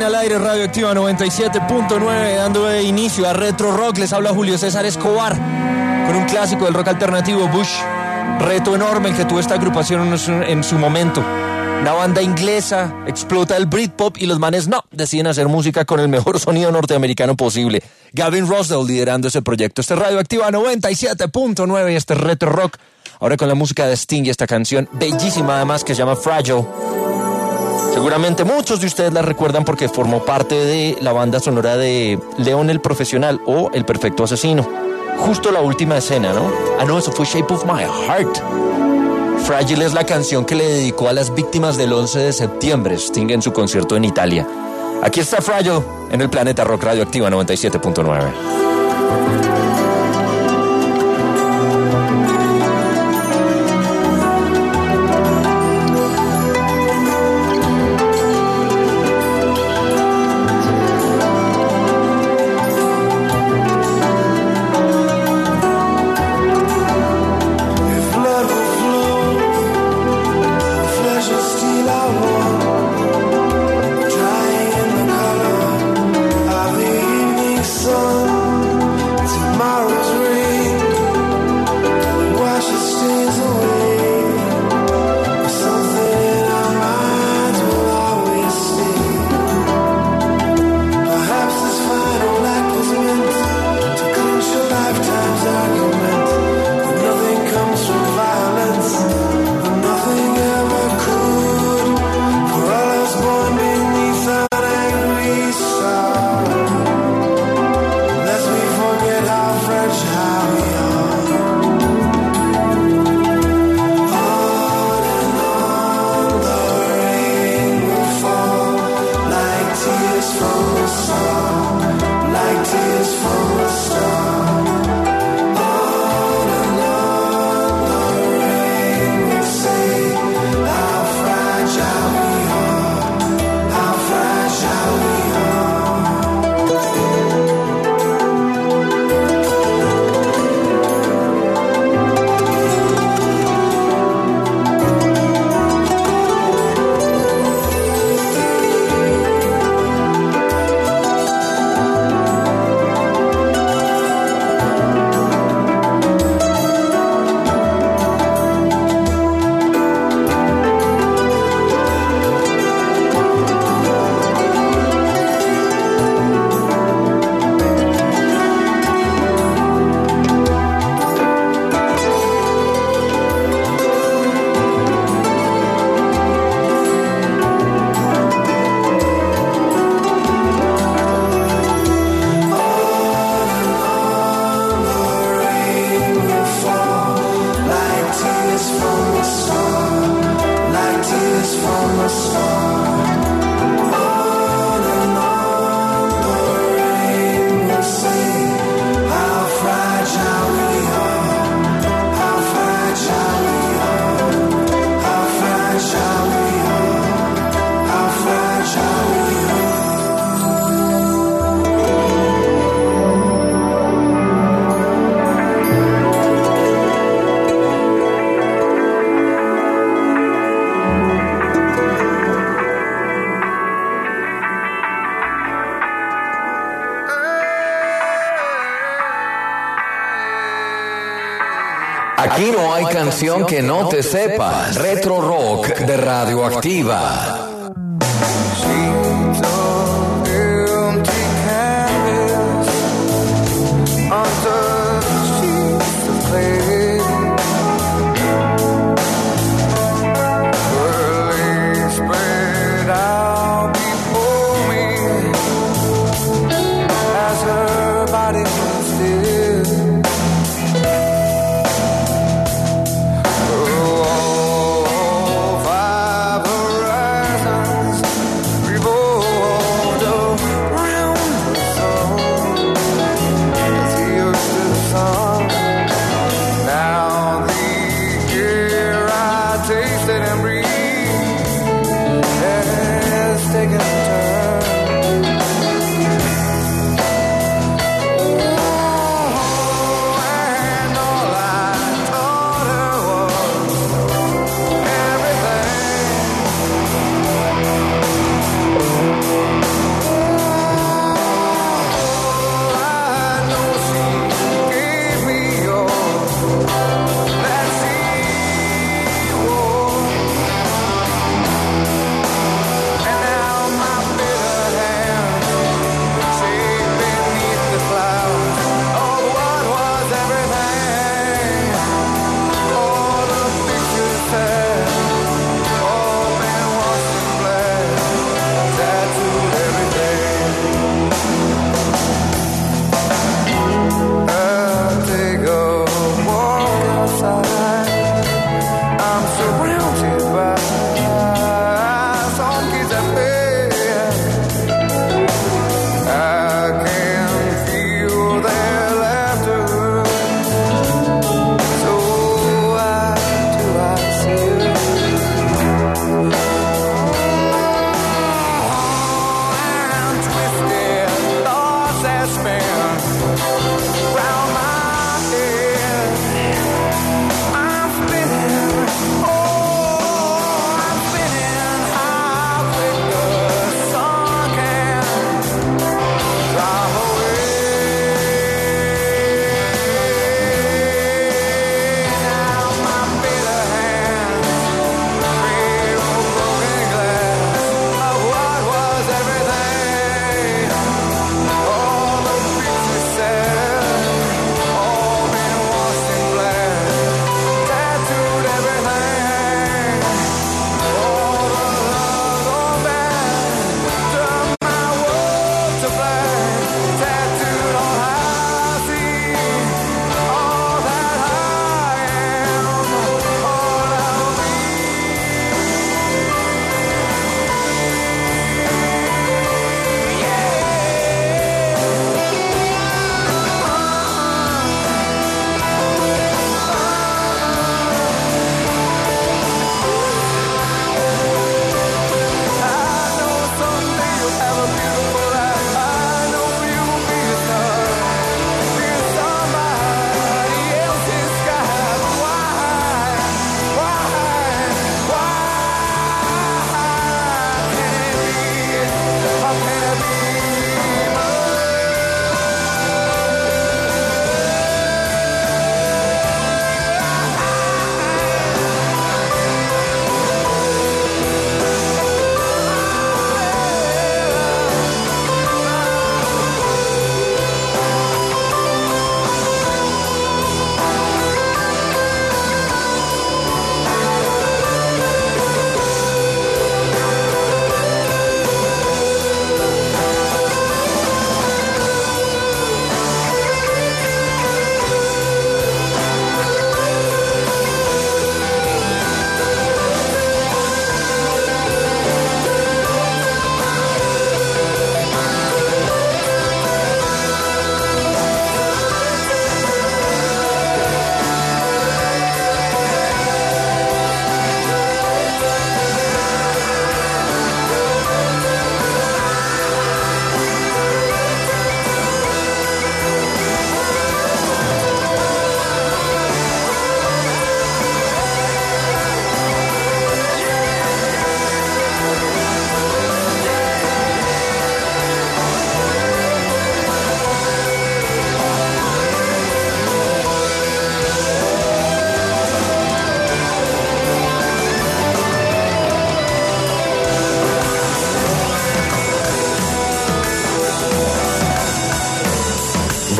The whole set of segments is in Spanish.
Medina al aire, Radioactiva 97.9, dando inicio a Retro Rock. Les habla Julio César Escobar con un clásico del rock alternativo, Bush. Reto enorme el que tuvo esta agrupación en su momento. Una banda inglesa, explota el Britpop y los manes deciden hacer música con el mejor sonido norteamericano posible. Gavin Rossdale liderando ese proyecto. Este es Radioactiva 97.9 y este Retro Rock. Ahora con la música de Sting y esta canción bellísima además que se llama Fragile. Seguramente muchos de ustedes la recuerdan porque formó parte de la banda sonora de León el Profesional o El Perfecto Asesino. Justo la última escena, ¿no? No, eso fue Shape of My Heart. Fragile es la canción que le dedicó a las víctimas del 11 de septiembre, Sting en su concierto en Italia. Aquí está Fragile en el Planeta Rock Radioactiva 97.9. Aquí no hay canción que no te sepas. Retro Rock de Radioactiva. Oh, I've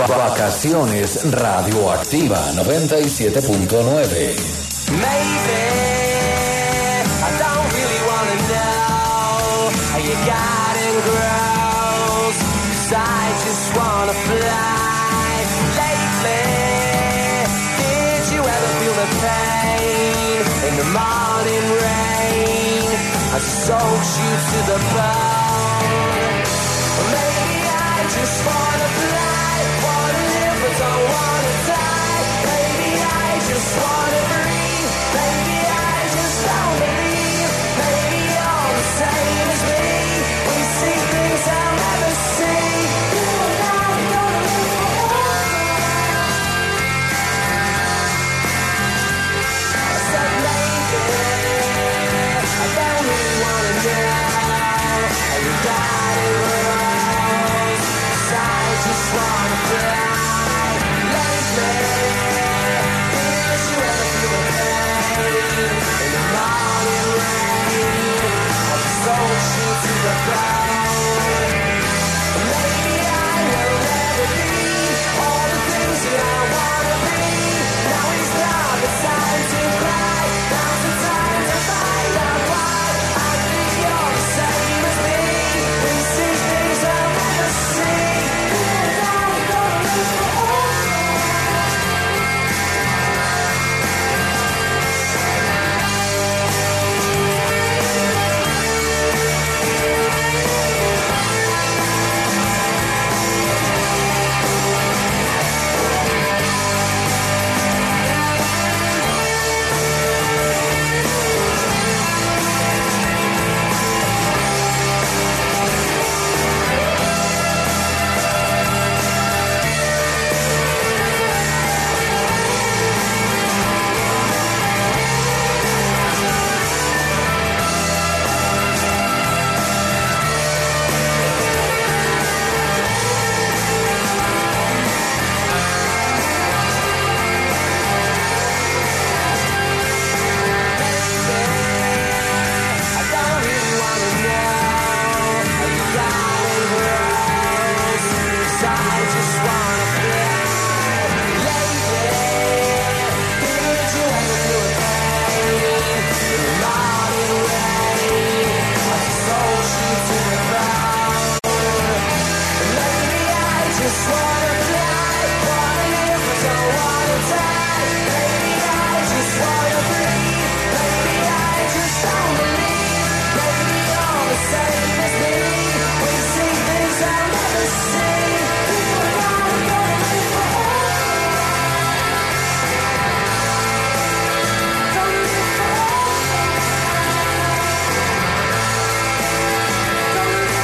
Vacaciones Radioactiva 97.9. Maybe I don't really wanna know how you got in grows, 'cause I just wanna fly. Lately, did you ever feel the pain in the morning rain as it soaks you to the bone? Or maybe I just wanna fly, wanna live but don't wanna die. Maybe I just wanna breathe. Maybe I just don't believe. Maybe you're the same as me. We see things I'll never see. You and I are gonna live forever. I said maybe I don't really wanna know how you got it wrong. 'Cause I just wanna fly. Lately, did you ever feel the pain in the morning rain as it soaks you to the bone? Maybe I will never be all the things that I wanna be. Now it's not the time to cry. Now's the time to find out why. I think you're the same as me. We see things I'll never see. You and I are gonna live forever. I don't really wanna know how you got it grows, 'cause I just wanna fly. Lately, did you ever feel the pain in the morning rain as it soaks you to the bone? Maybe I just wanna fly, wanna live but don't wanna die. Maybe I just wanna breathe. Maybe I just don't believe. Maybe you're the same as me. We see things I'll never see. You and I are gonna live forever. Gonna live forever. Gonna live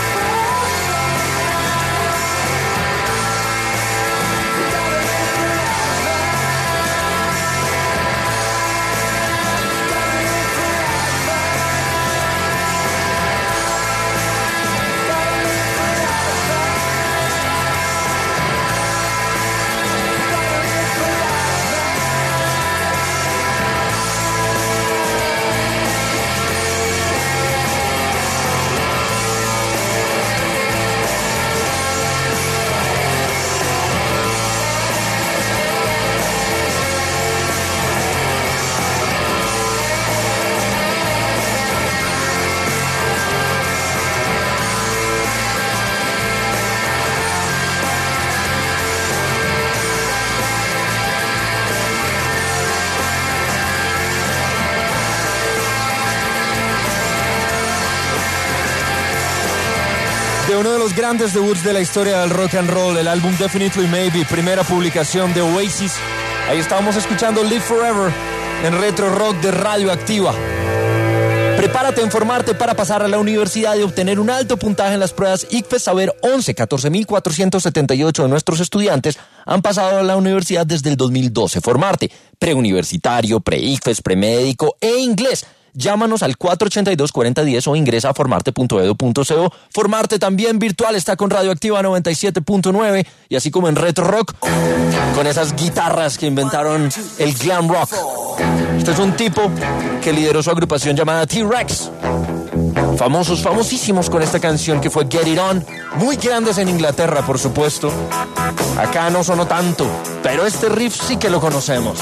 De uno de los grandes debuts de la historia del rock and roll, el álbum Definitely Maybe, primera publicación de Oasis. Ahí estábamos escuchando Live Forever en Retro Rock de Radioactiva. Prepárate a informarte para pasar a la universidad y obtener un alto puntaje en las pruebas ICFES Saber 11. 14.478 de nuestros estudiantes han pasado a la universidad desde el 2012. Formarte preuniversitario, pre-ICFES, premédico e inglés. Llámanos al 482-4010 o ingresa a formarte.edu.co. Formarte también virtual está con Radioactiva 97.9 y así como en Retro Rock, con esas guitarras que inventaron el glam rock. Este es un tipo que lideró su agrupación llamada T-Rex. famosos, famosísimos con esta canción que fue Get It On, muy grandes en Inglaterra, por supuesto. Acá no sonó tanto, pero este riff sí que lo conocemos.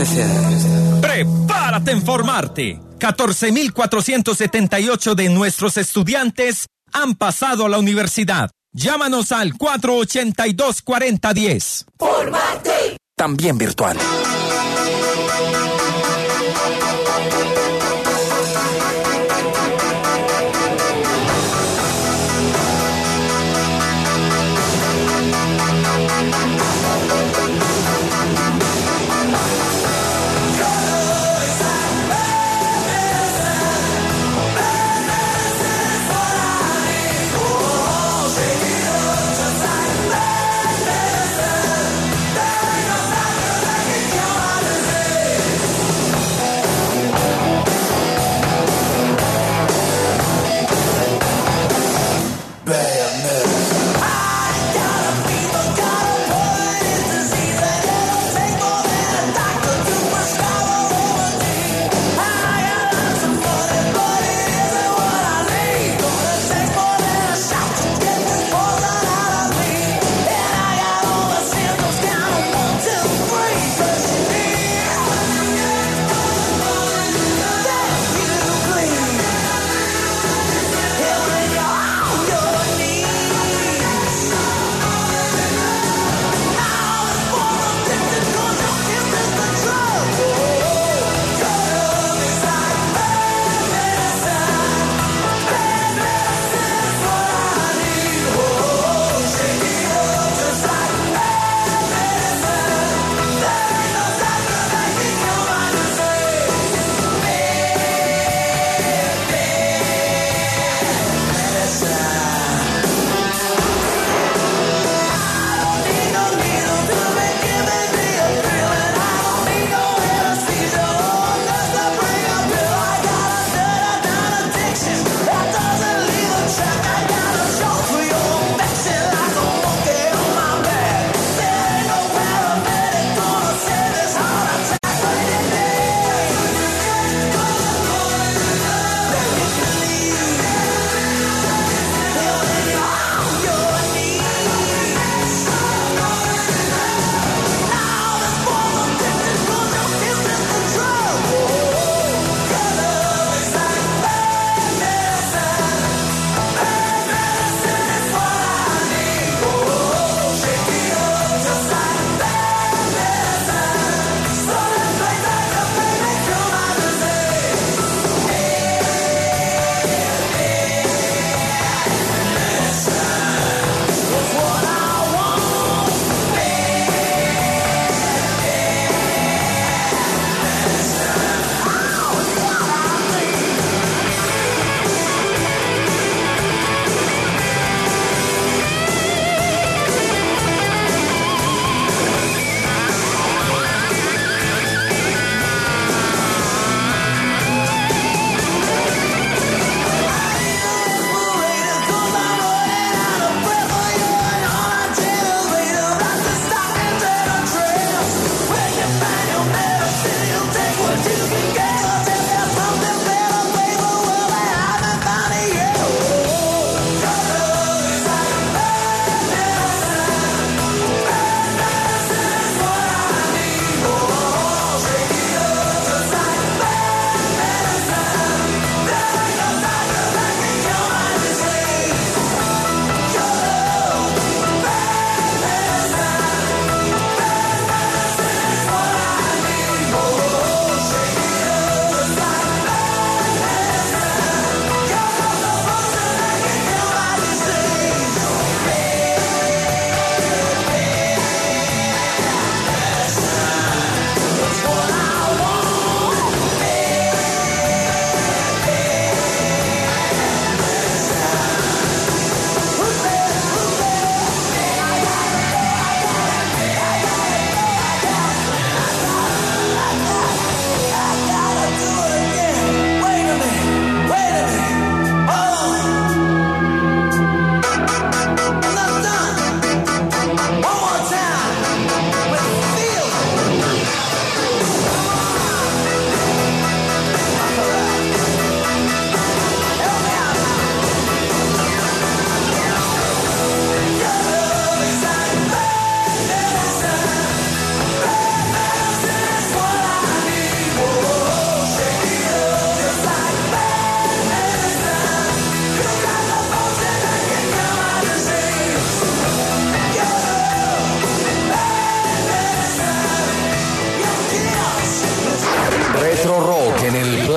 Prepárate a informarte. 14.478 de nuestros estudiantes han pasado a la universidad. Llámanos al 482-4010. ¡Formarte! También virtual.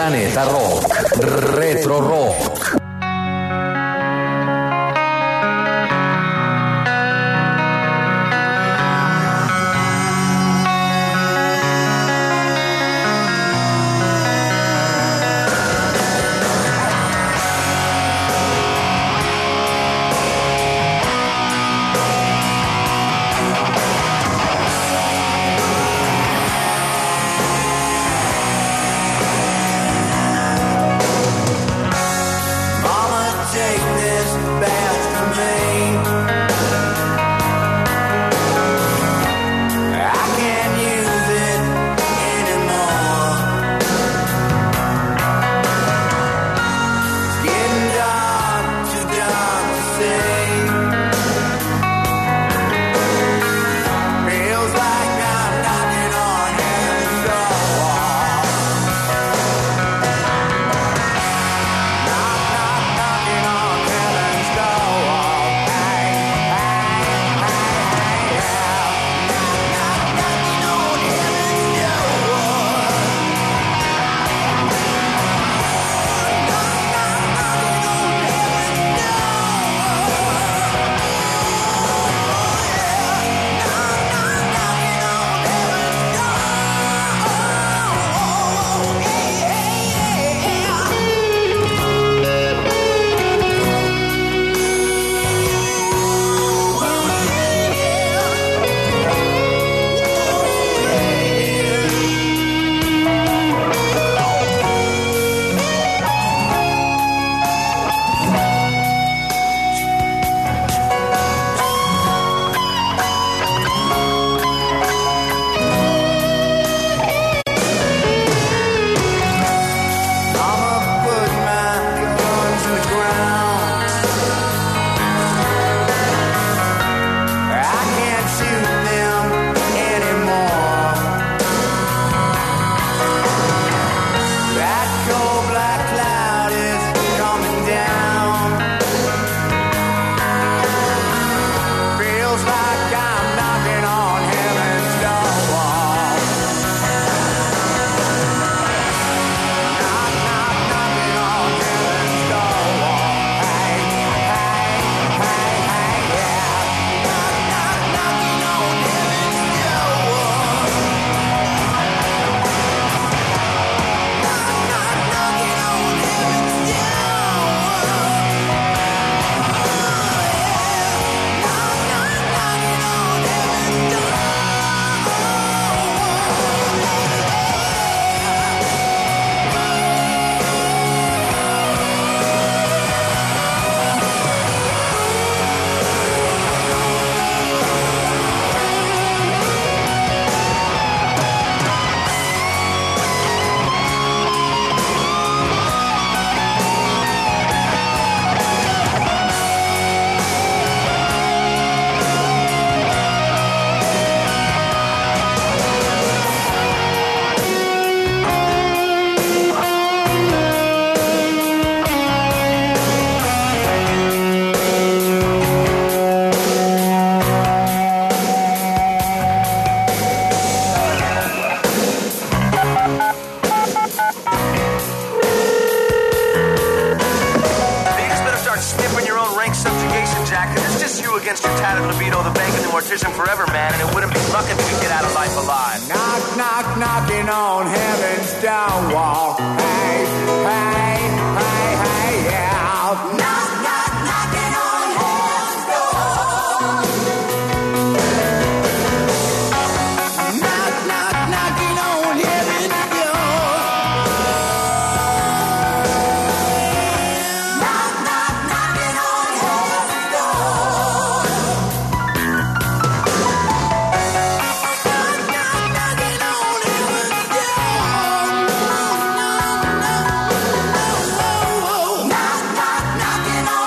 Planeta Rock. Retro Rock. against your tattered libido, the bank and the mortician forever, man, and it wouldn't be luck if we get out of life alive. Knock, knock, knocking on heaven's down wall. Hey, hey, hey, hey, yeah. Knock, knock, knocking on heaven's door. Knock, knock, knocking on heaven's door. Knock, knock, knocking on heaven's door. Knock, knock, knocking on heaven's door. Knock, knock, knocking on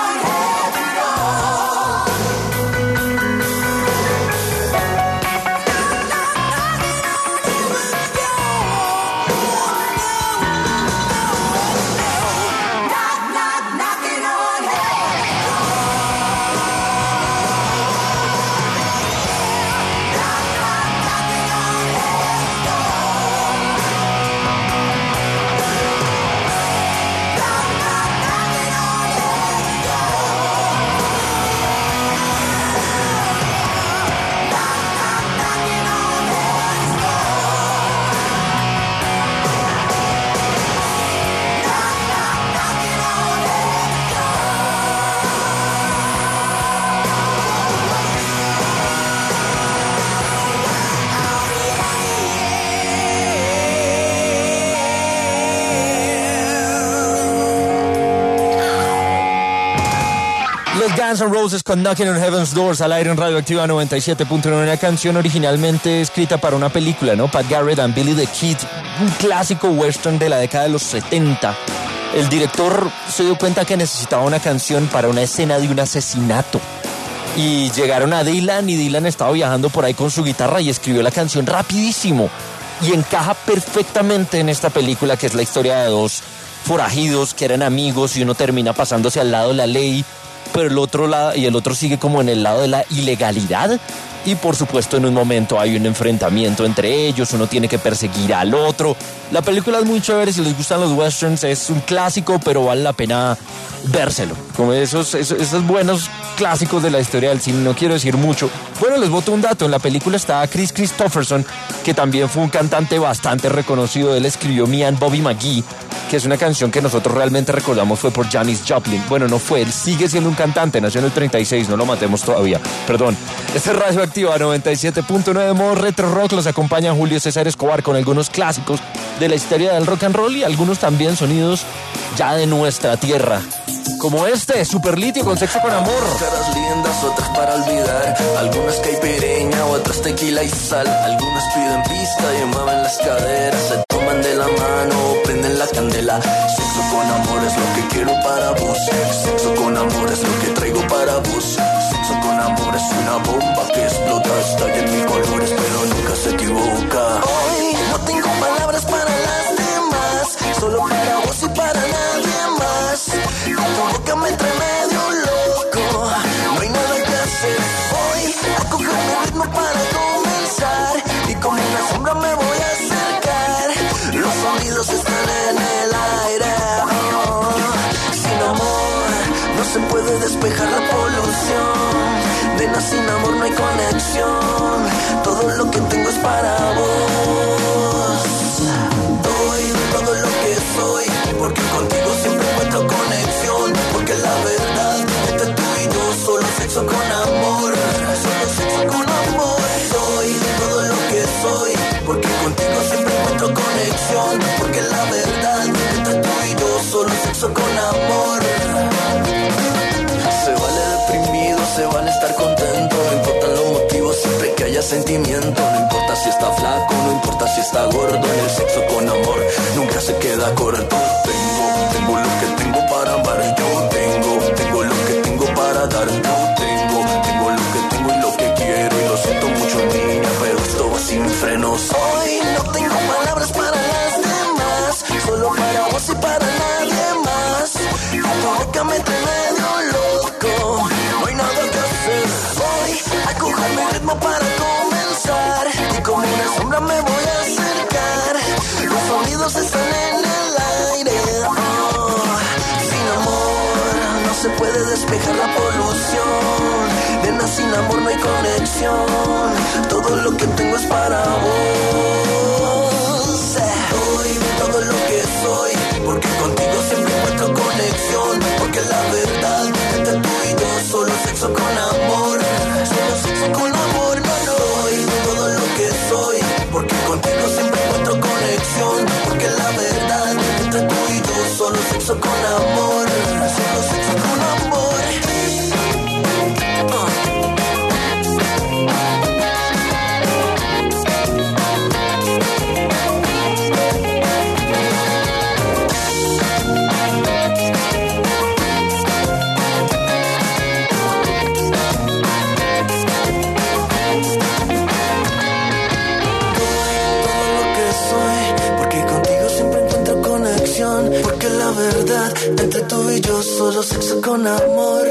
Guns N' Roses con Knocking on Heaven's Doors al aire en Radioactiva 97.9, una canción originalmente escrita para una película, ¿no? Pat Garrett and Billy the Kid, un clásico western de la década de los 70. El director se dio cuenta que necesitaba una canción para una escena de un asesinato. Y llegaron a Dylan y Dylan estaba viajando por ahí con su guitarra y escribió la canción rapidísimo. Y encaja perfectamente en esta película, que es la historia de dos forajidos que eran amigos y uno termina pasándose al lado de la ley, pero el otro sigue como en el lado de la ilegalidad. Y por supuesto en un momento hay un enfrentamiento entre ellos, uno tiene que perseguir al otro. La película es muy chévere, si les gustan los westerns es un clásico, pero vale la pena vérselo, como esos buenos clásicos de la historia del cine. No quiero decir mucho. Bueno, les boto un dato, en la película está Chris Christopherson, que también fue un cantante bastante reconocido. Él escribió Me and Bobby McGee, que es una canción que nosotros realmente recordamos fue por Janis Joplin. Bueno, no fue, él sigue siendo un cantante, nació en el 36, no lo matemos todavía, perdón. Este es Radioactiva 97.9, modo retro rock. Los acompaña Julio César Escobar con algunos clásicos de la historia del rock and roll y algunos también sonidos ya de nuestra tierra, como este, Super Litio con Sexo con Amor. Caras lindas, otras para olvidar. Algunas caipirinha, otras tequila y sal. Algunas piden pista y mueven las caderas. Se toman de la mano, prenden la candela. Sexo con amor es lo que quiero para vos. Sexo con amor es lo que traigo para vos. Sexo con amor es una bomba que explota. Está en mil colores pero nunca se equivoca. Hoy no tengo palabras para las demás, solo para vos y para nadie más. Tu boca me trae medio loco, no hay nada que hacer. Hoy a coger mi ritmo para comenzar y como una sombra me voy a acercar. Los sonidos están en el aire. Sin amor no se puede despejar la polución. Nena, sin amor no hay conexión. Todo lo que tengo es para vos. Doy todo lo que soy, porque contigo siempre encuentro conexión. Porque la verdad, entre tú y yo, solo sexo con amor. Solo sexo con amor. Doy todo lo que soy, porque contigo siempre encuentro conexión. Porque la verdad, entre tú y yo, solo sexo con amor. Se vale deprimido, se vale estar contento. No importan los motivos, siempre que haya sentimiento. No importa si está flaco, no importa si está gordo. En el sexo con amor nunca se queda corto. Tengo lo que tengo para amar. Yo tengo lo que tengo para dar. Yo tengo lo que tengo y lo que quiero. Y lo siento mucho, niña, pero esto va sin frenos. Hoy no tengo palabras para las demás, solo para vos y para nadie más. Tu boca me trae medio loco, no hay nada que hacer. Voy a coger mi ritmo para comenzar y como una sombra me voy a acercar. Los sonidos están en el aire. Sin amor no se puede despejar la polución. Nena, sin amor no hay conexión. Todo lo que tengo es para vos. Doy todo lo que soy, porque contigo siempre encuentro conexión. Porque la verdad, entre tú y yo, solo sexo con amor. Solo sexo con amor, no doy todo lo que soy, porque contigo siempre encuentro conexión. Porque la verdad, entre tú y yo, solo sexo con amor. Solo sexo con amor. Porque la verdad, entre tú y yo, solo sexo con amor.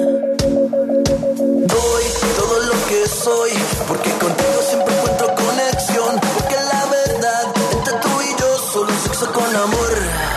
Doy todo lo que soy, porque contigo siempre encuentro conexión. Porque la verdad, entre tú y yo, solo sexo con amor.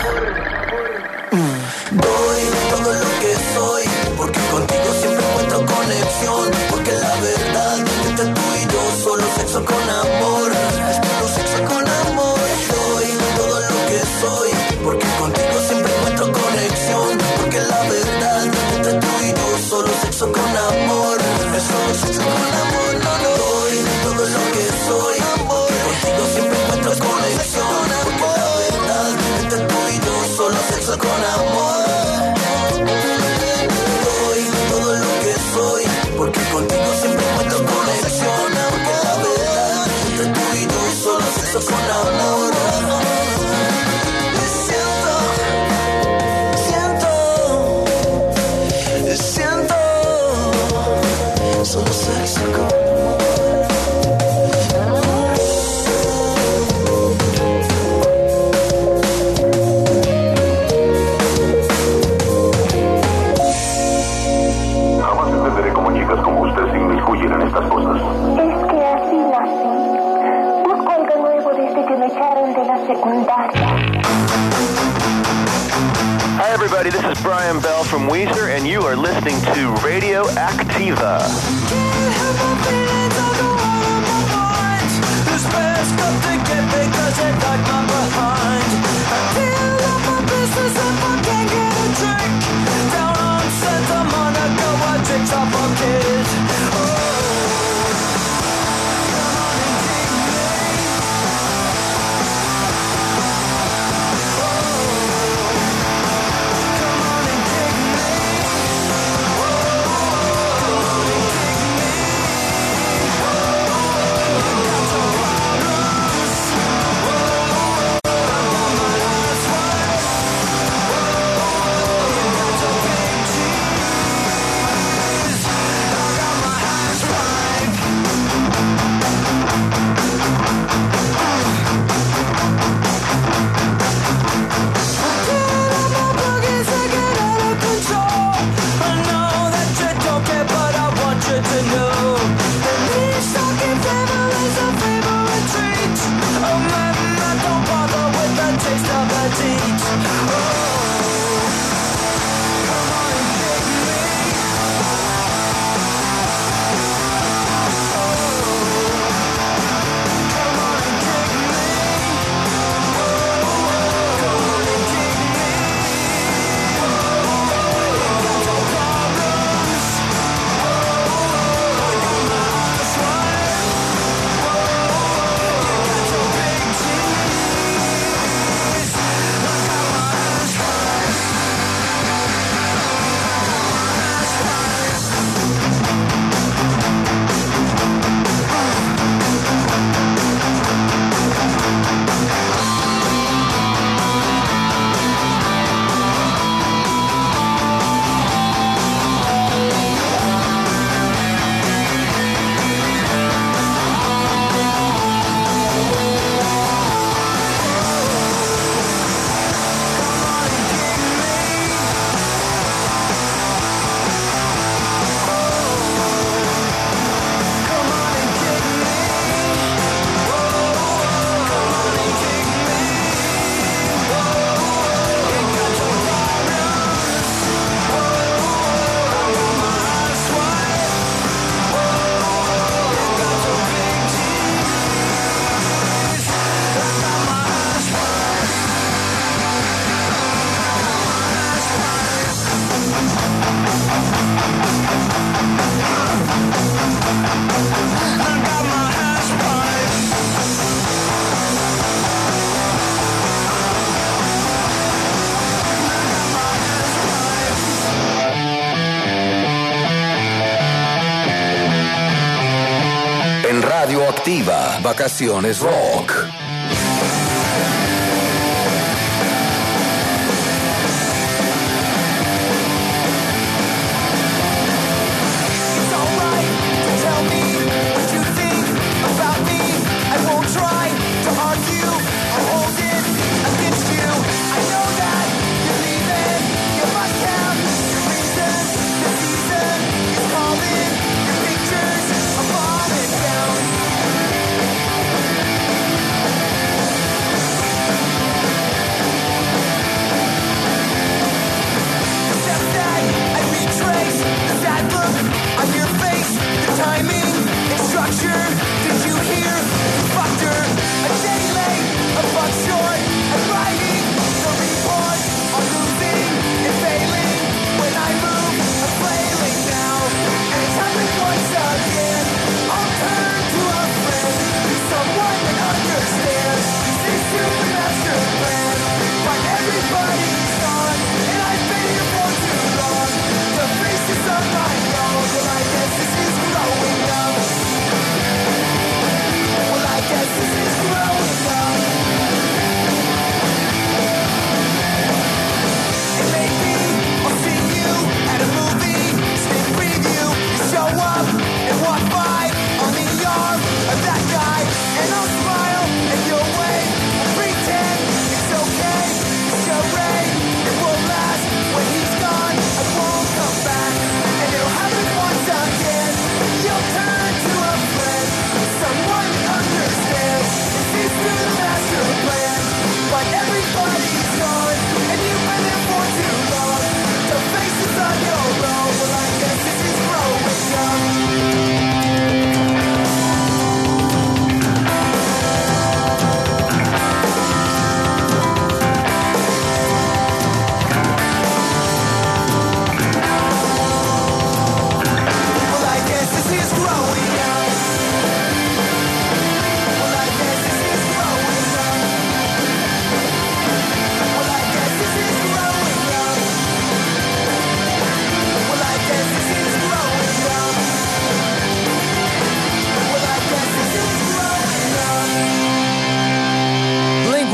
Doy todo lo que soy, porque contigo siempre encuentro conexión. Porque la verdad, entre tú y yo, solo sexo con amor. Solo sexo con amor. Doy todo lo que soy, porque contigo siempre encuentro conexión. Porque la verdad, entre tú y yo, solo sexo con amor. Solo sexo con amor, no lo doy todo lo que soy, porque contigo siempre encuentro conexión. Porque la verdad, entre tú y lo echaron de la secundaria. Hi, everybody. This is Brian Bell from Weezer, and you are listening to Radio Activa. Activa, Vacaciones Rock.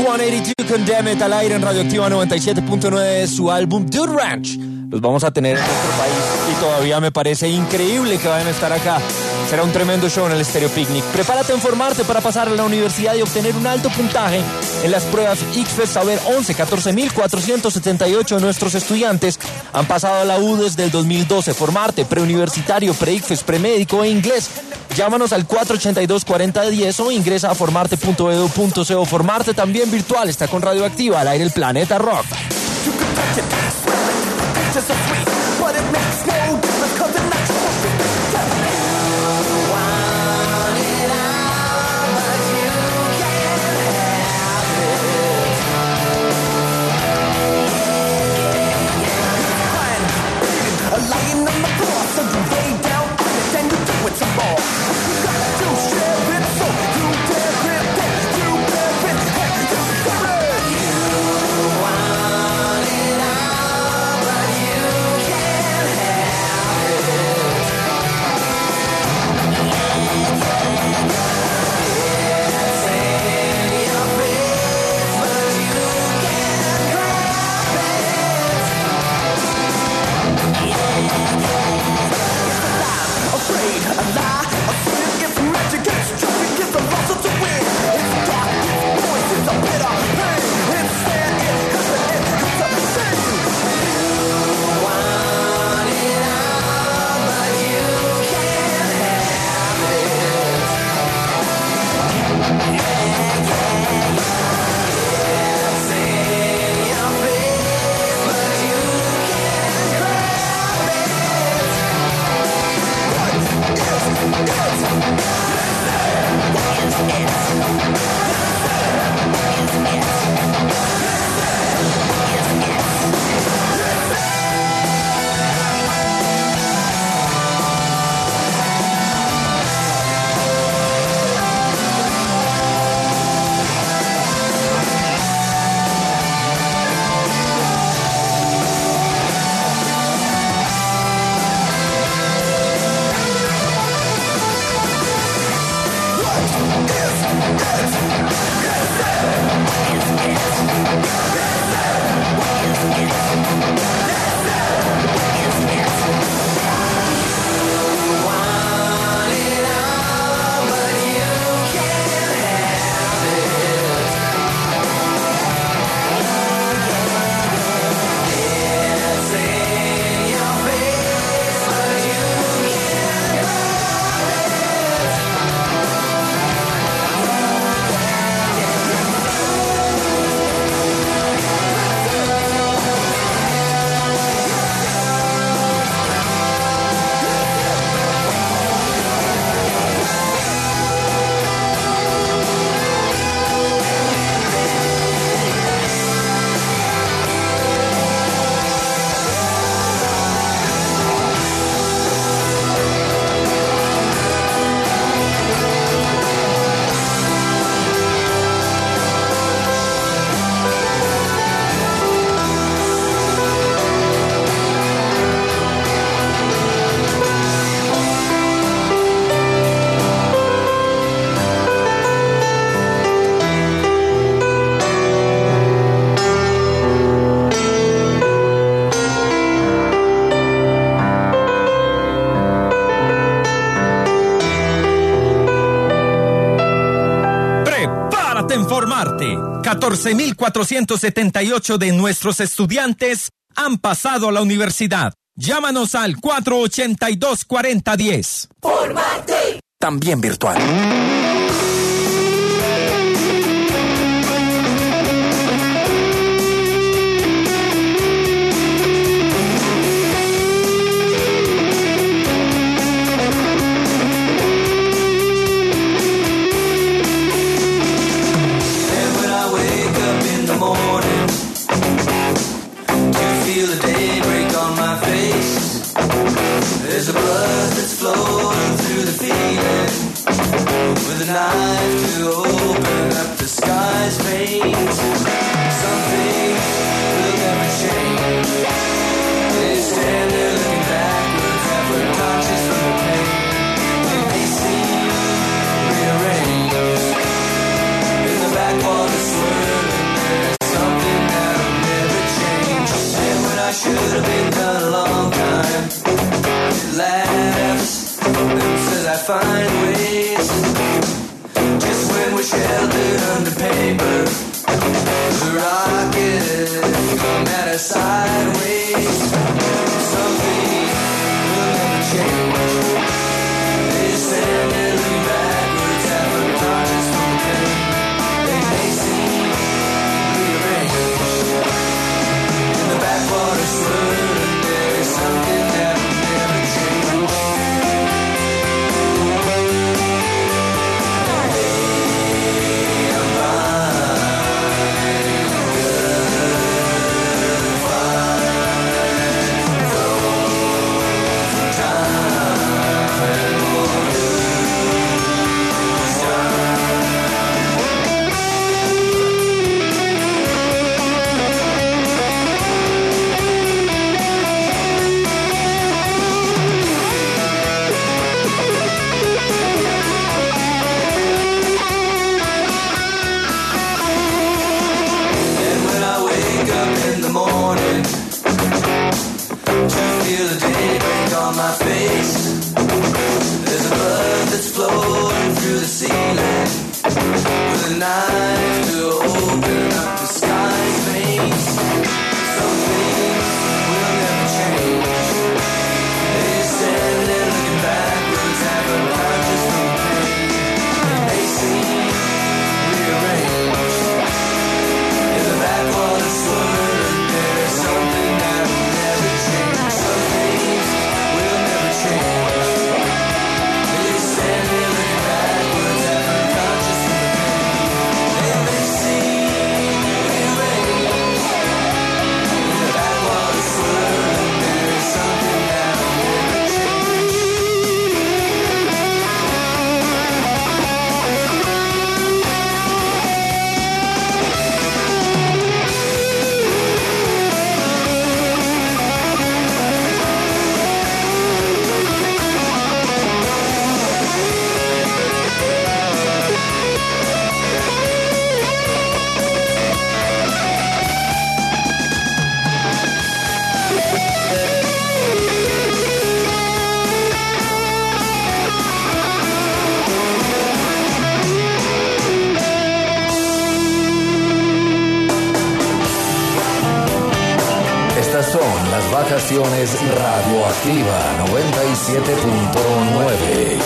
Blink-182 Condemn It al aire en Radioactiva 97.9 de su álbum Dude Ranch. Los vamos a tener en nuestro país y todavía me parece increíble que vayan a estar acá. Será un tremendo show en el Stereo Picnic. Prepárate a formarte para pasar a la universidad y obtener un alto puntaje en las pruebas ICFES Saber 11. 14.478 de nuestros estudiantes han pasado a la U desde el 2012. Formarte, preuniversitario, pre-ICFES, premédico e inglés. Llámanos al 482-4010 o ingresa a formarte.edu.co. Formarte también virtual. Está con Radioactiva al aire el Planeta Rock. Lying on the floor, so you lay down on it and you do it some more. You gotta share it, so you dare it, then you bear it, hey, you got it. You want it all, but you can't have it. It's in your face, but you can't grab it. Afraid, a lie, a sin, it's magic, it's traffic, it's a loss of the win. It's dark, it's noise, it's a bitter pain. It's sad, it's happening, it's a sin. You want it all, but you can't have it. It's in your face, but you can't grab it. Formarte. 14.478 de nuestros estudiantes han pasado a la universidad. Llámanos al 482-4010. Formarte. También virtual. There's a blood that's flowing through the feeling with a las vacaciones Radioactiva 97.9.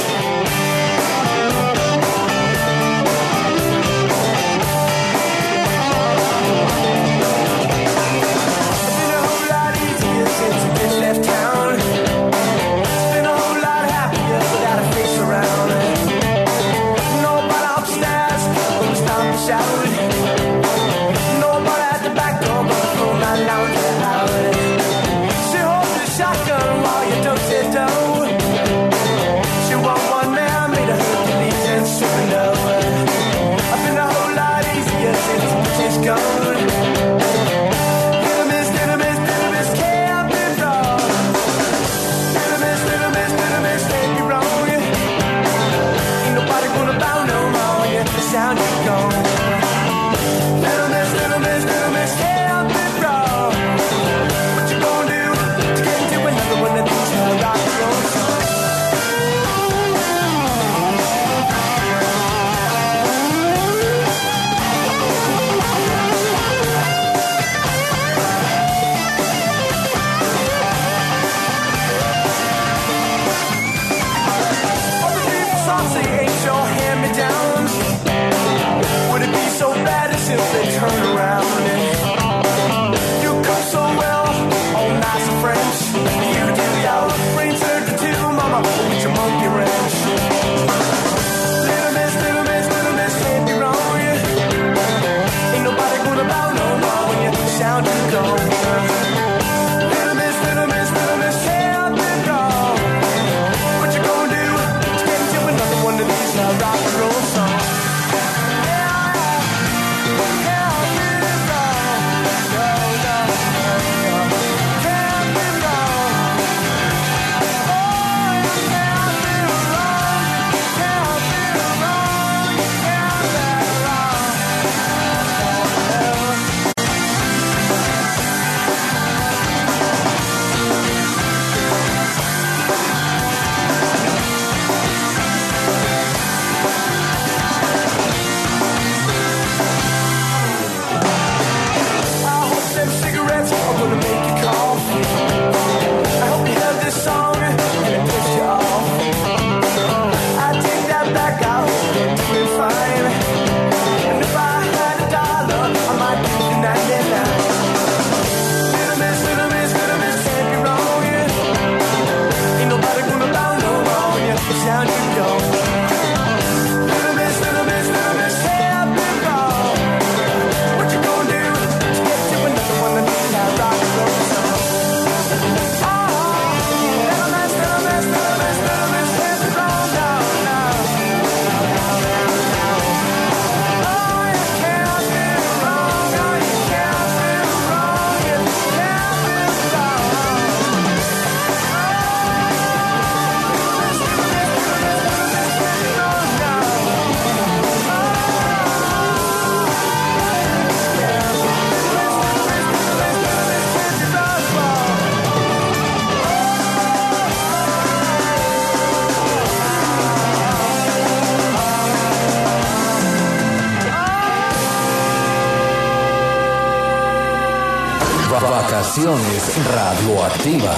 Vacaciones Radioactiva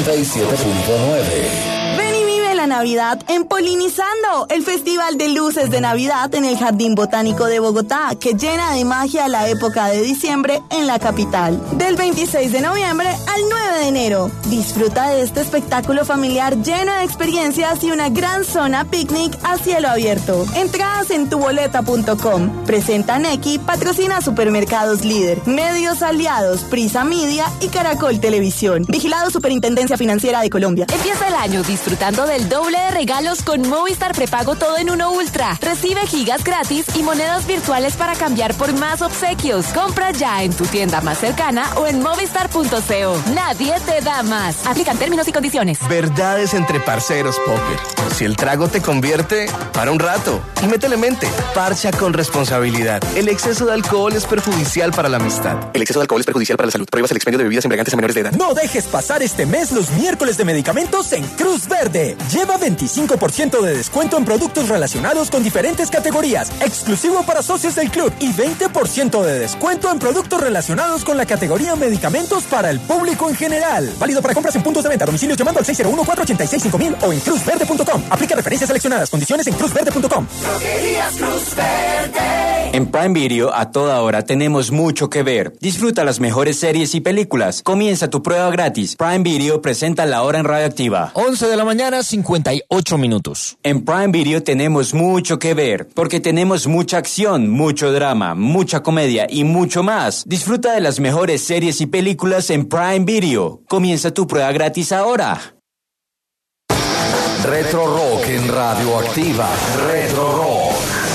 97.9. Ven y vive la Navidad en Polinizando, el festival de luces de Navidad en el Jardín Botánico de Bogotá, que llena de magia la época de diciembre en la capital. Del 26 de noviembre al 9 de enero. Disfruta de este espectáculo familiar lleno de experiencias y una gran zona picnic a cielo abierto. Entradas en tuboleta.com. Presenta Neki, patrocina Supermercados Líder, Medios Aliados, Prisa Media y Caracol Televisión. Vigilado Superintendencia Financiera de Colombia. Empieza el año disfrutando del doble de regalos con Movistar Prepago Todo en Uno Ultra. Recibe gigas gratis y monedas virtuales para cambiar por más obsequios. Compra ya en tu tienda más cercana o en movistar.co. Nadie te da más. Aplican términos y condiciones. Verdades entre parceros póker. Si el trago te convierte, para un rato y métele mente. Parcha con responsabilidad. El exceso de alcohol es perjudicial para la amistad. El exceso de alcohol es perjudicial para la salud. Prohíbas el expendio de bebidas embriagantes a menores de edad. No dejes pasar este mes los miércoles de medicamentos en Cruz Verde. Lleva Lleva 25% de descuento en productos relacionados con diferentes categorías, exclusivo para socios del club, y 20% de descuento en productos relacionados con la categoría medicamentos para el público en general. Válido para compras en puntos de venta, domicilios llamando al 601-486-5000 o en cruzverde.com. Aplica referencias seleccionadas, condiciones en cruzverde.com. Droguerías Cruz Verde. En Prime Video, a toda hora, tenemos mucho que ver. Disfruta las mejores series y películas. Comienza tu prueba gratis. Prime Video presenta La Hora en Radioactiva. 11 de la mañana, 58 minutos. En Prime Video tenemos mucho que ver, porque tenemos mucha acción, mucho drama, mucha comedia y mucho más. Disfruta de las mejores series y películas en Prime Video. Comienza tu prueba gratis ahora. Retro Rock en Radioactiva. Retro Rock.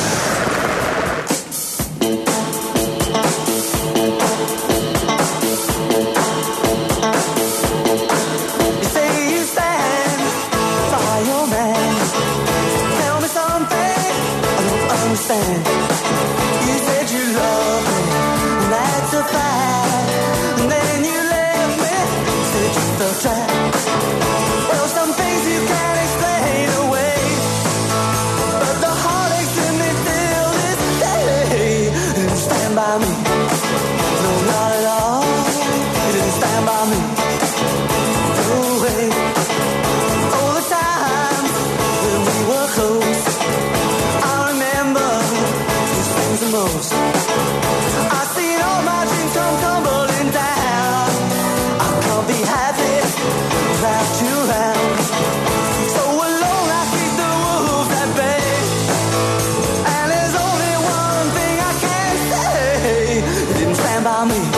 You said you loved me, and that's a fact. And then you left me, said you felt trapped. Well, some things you can't explain away, but the heartaches in me till this day. You didn't stand by me, no, not at all. You didn't stand by me, no way. All the times when we were close, the most. I've seen all my dreams come tumbling down. I can't be happy without you around. So alone I keep the wolves at bay. And there's only one thing I can say: you didn't stand by me,